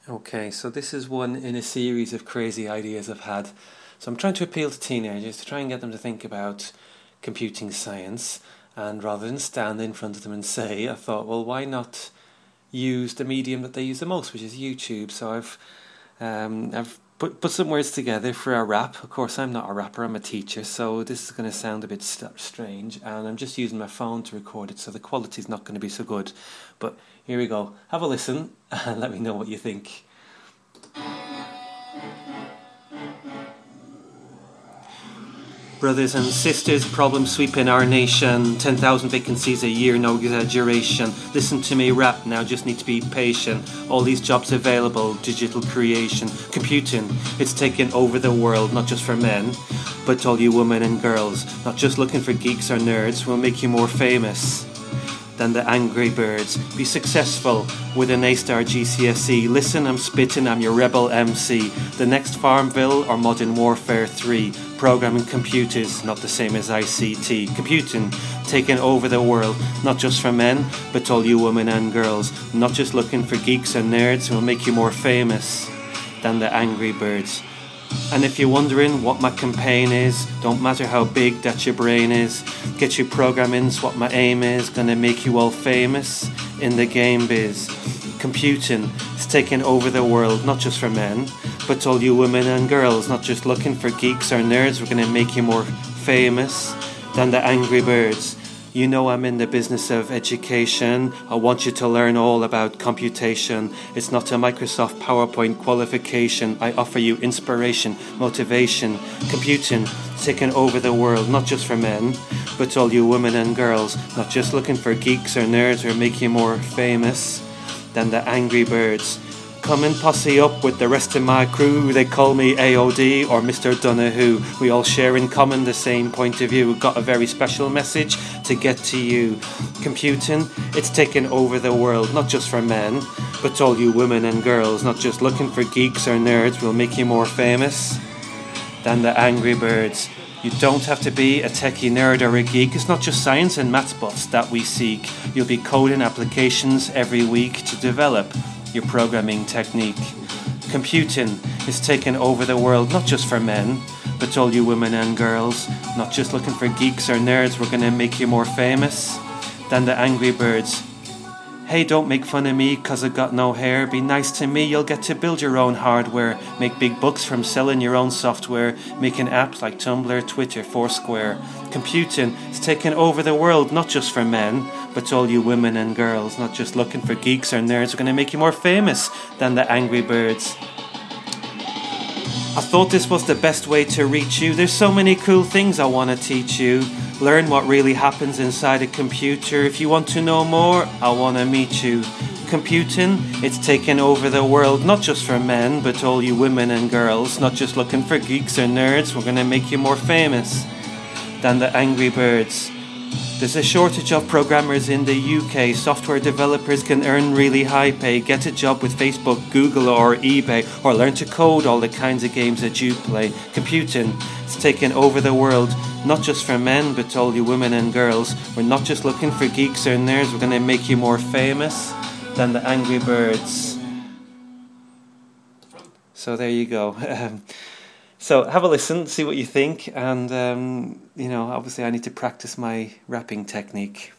Okay, so this is one in a series of crazy ideas I've had. So I'm trying to appeal to teenagers to try and get them to think about computing science. And rather than stand in front of them and say, I thought, well, why not use the medium that they use the most, which is YouTube? So I've put some words together for a rap. Of course, I'm not a rapper, I'm a teacher, so this is going to sound a bit strange. And I'm just using my phone to record it, so the quality's not going to be so good. But here we go. Have a listen and let me know what you think. Brothers and sisters, problems sweeping our nation. 10,000 vacancies a year, no exaggeration. Listen to me rap now, just need to be patient. All these jobs available, digital creation, computing, it's taken over the world, not just for men, but all you women and girls. Not just looking for geeks or nerds, will make you more famous than the Angry Birds. Be successful with an A-star GCSE. Listen, I'm spitting, I'm your rebel MC. The next Farmville or Modern Warfare 3. Programming computers, not the same as ICT. Computing, taking over the world, not just for men, but all you women and girls. Not just looking for geeks and nerds, will make you more famous than the Angry Birds. And if you're wondering what my campaign is, don't matter how big that your brain is, get your programming's what my aim is, gonna make you all famous in the game biz. Computing is taking over the world, not just for men, but all you women and girls. Not just looking for geeks or nerds, we're gonna make you more famous than the Angry Birds. You know I'm in the business of education. I want you to learn all about computation. It's not a Microsoft PowerPoint qualification. I offer you inspiration, motivation. Computing, taking over the world, not just for men, but all you women and girls. Not just looking for geeks or nerds or make you more famous than the Angry Birds. Come and posse up with the rest of my crew. They call me AOD or Mr. Donahue. We all share in common the same point of view. We've got a very special message to get to you. Computing, it's taking over the world, not just for men, but all you women and girls. Not just looking for geeks or nerds, will make you more famous than the Angry Birds. You don't have to be a techie nerd or a geek. It's not just science and maths buffs that we seek. You'll be coding applications every week to develop your programming technique. Computing is taking over the world, not just for men, but all you women and girls. Not just looking for geeks or nerds, we're gonna make you more famous than the Angry Birds. Hey, don't make fun of me cause I got no hair. Be nice to me, you'll get to build your own hardware. Make big bucks from selling your own software. Making apps like Tumblr, Twitter, Foursquare. Computing is taking over the world, not just for men, but all you women and girls. Not just looking for geeks or nerds, we're going to make you more famous than the Angry Birds. I thought this was the best way to reach you. There's so many cool things I want to teach you. Learn what really happens inside a computer. If you want to know more, I want to meet you. Computing, it's taking over the world, not just for men, but all you women and girls. Not just looking for geeks or nerds, we're going to make you more famous than the Angry Birds. There's a shortage of programmers in the UK. Software developers can earn really high pay. Get a job with Facebook, Google or eBay, or learn to code all the kinds of games that you play. Computing, it's taking over the world, not just for men, but all you women and girls. We're not just looking for geeks or nerds, we're going to make you more famous than the Angry Birds. So there you go. So have a listen, see what you think, and obviously I need to practice my rapping technique.